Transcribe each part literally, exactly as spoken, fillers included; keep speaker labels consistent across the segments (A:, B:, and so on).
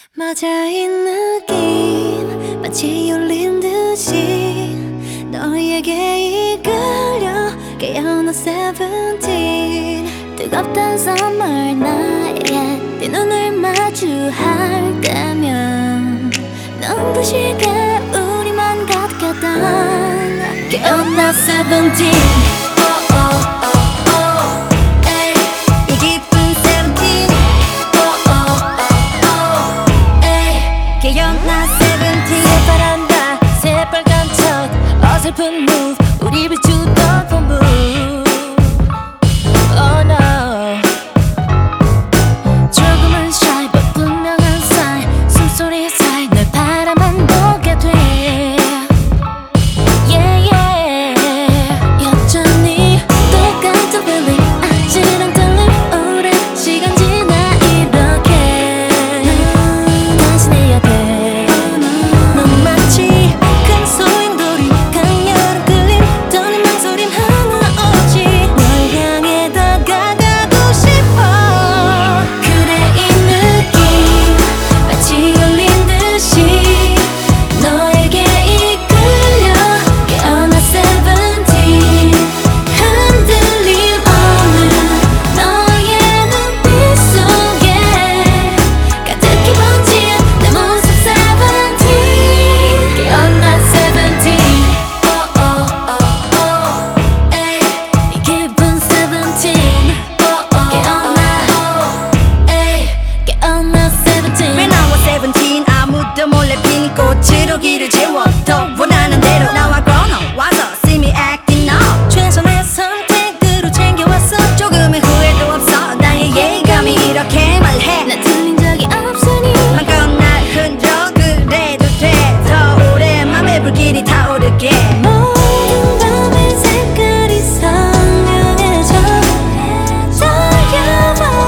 A: 맞아인 느낌 마치 울린 듯이 너에게 이끌려 깨어나 세븐틴 뜨겁던 summer night 네 눈을 마주할 때면 눈부시게 우리만 같았던 깨어나 세븐틴 깨어나 세븐틴 새파란다 새빨간 첫 어설픈 move 우리 비추던 본 move Oh no 조금은 shy but 분명한 sign 숨소리 사이 널 바라만 보게 돼 Yeah yeah 여전히 똑같은 feeling 아찔한 떨림 오랜 시간 지나 이렇게 다시 내 옆에 몰래 핀 꽃으로 길을 채워 더 원하는 대로 나와 걸어와서 see me acting up 최선의 선택으로 챙겨왔어 조금의 후회도 없어 나의 예감이 이렇게 말해 난 틀린 적이 없으니 마음껏 날 흔들어 그래도 돼 더 오래 맘에 불길이 타오르게 모든 밤의 색깔이 선명해져 떨려봐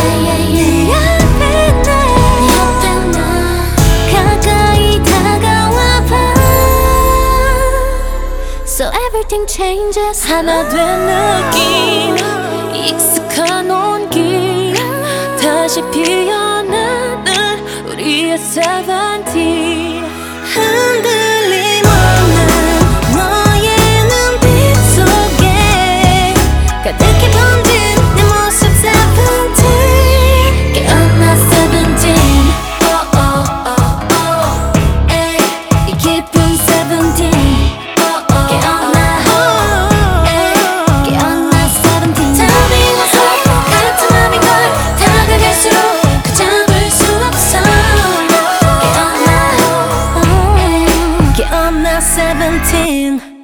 A: So everything changes 하나 된 느낌 익숙한 온기 다시 피어나는 우리의 세븐틴 흔들림 없는 너의 눈빛 속에 가득히 번진 내 모습 세븐틴 깨어나 세븐틴 oh, oh, oh, oh. 에이, 이 기쁜 세븐틴 seventeen